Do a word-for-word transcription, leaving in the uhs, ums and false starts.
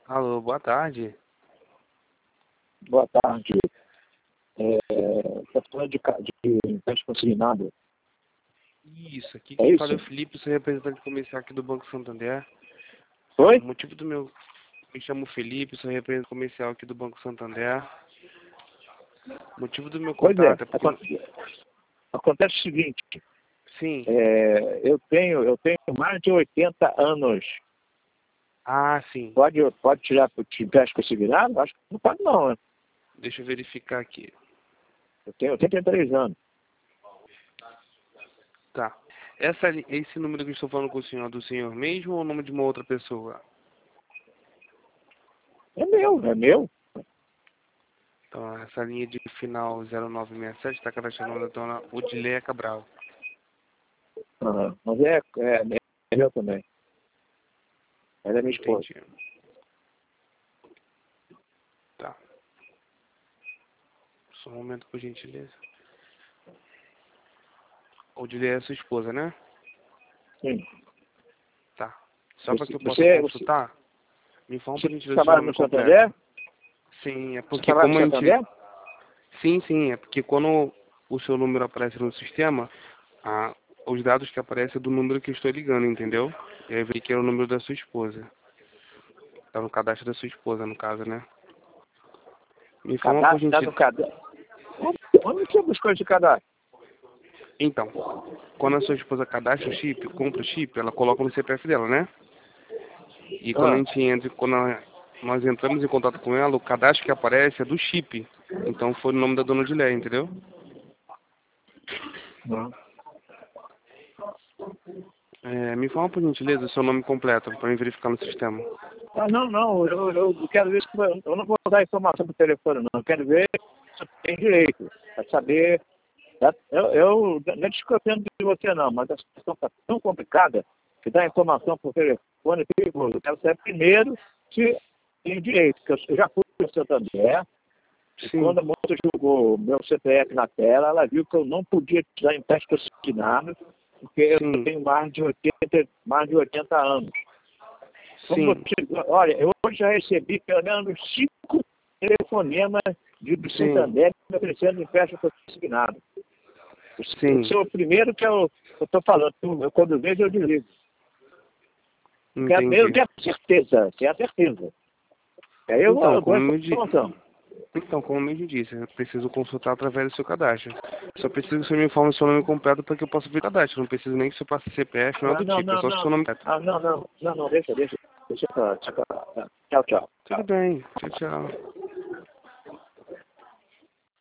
Alô, boa tarde. Boa tarde. Está falando de, ca- de empréstimo consignado. Isso, aqui É quem isso? fala é o Felipe, sou representante comercial aqui do Banco Santander. Oi? O motivo do meu... Me chamo Felipe, sou representante comercial aqui do Banco Santander. O motivo do meu Pois é. contato é porque... Aconte- Acontece o seguinte. Sim. é, eu, tenho, eu tenho mais de oitenta anos. Ah, sim. Pode, pode tirar para o empréstimo consignado? Acho que não pode não, né? Deixa eu verificar aqui. Eu tenho oitenta e três anos. Tá. Essa, li- esse número que eu estou falando com o senhor é do senhor mesmo ou o nome de uma outra pessoa? É meu, é meu. Então, essa linha de final zero nove seis sete está cadastrando a dona Odileia Cabral. Aham. Mas é, é, é meu também. Ela é minha esposa. Entendi. Tá. Só um momento, por gentileza. Odileia é sua esposa, né? Sim. Tá. Só para Você, que eu possa você, você, consultar, me informa você por gentileza o seu trabalha nome no completo. Santander? Sim, é Você porque trabalha no como a gente... Santander? Sim, sim, é porque quando o seu número aparece no sistema, ah, os dados que aparecem é do número que eu estou ligando, entendeu? E aí eu vi que é o número da sua esposa. Tá no cadastro da sua esposa, no caso, né? Me informa por Cadastro, tá no gentileza. cadastro. Onde, onde você buscou esse cadastro? Então, quando a sua esposa cadastra o chip, compra o chip, ela coloca no C P F dela, né? E quando a Ah, gente entra, quando a- nós entramos em contato com ela, o cadastro que aparece é do chip. Então foi o nome da dona Odileia, entendeu? não. É, me fala por gentileza o seu nome completo para eu verificar no sistema. Ah, não, não, eu, eu quero ver se eu não vou dar informação por telefone, não. Eu quero ver se eu tenho direito. Para saber. tá? Eu, eu não é discutindo de você não, mas a situação está tão complicada que dar informação por telefone é perigoso. Eu quero saber primeiro se tenho direito, porque eu já fui no Santander, e Sim, quando a moça jogou meu C P F na tela, ela viu que eu não podia tirar empréstimo assinado, porque eu sim, tenho mais de oitenta, mais de oitenta anos. Como sim, você, olha, eu hoje já recebi pelo menos cinco telefonemas de do sim, Santander me oferecendo empréstimo consignado. O sim, seu primeiro que eu estou falando, eu, quando vejo eu desligo. Quero, eu entendi. tenho certeza, tenho certeza. Aí eu, vou- Então, eu dou como essa eu disse, informação. então, como eu disse, eu preciso consultar através do seu cadastro. Só preciso que você me informe o seu nome completo para que eu possa ver o cadastro. Não preciso nem que você passe C P F, nada Ah, do não, tipo, é não, só o não. seu nome completo. Ah, não, não, não, não, deixa, deixa. Deixa pra, deixa pra, tchau, tchau. Tudo bem, tchau, tchau.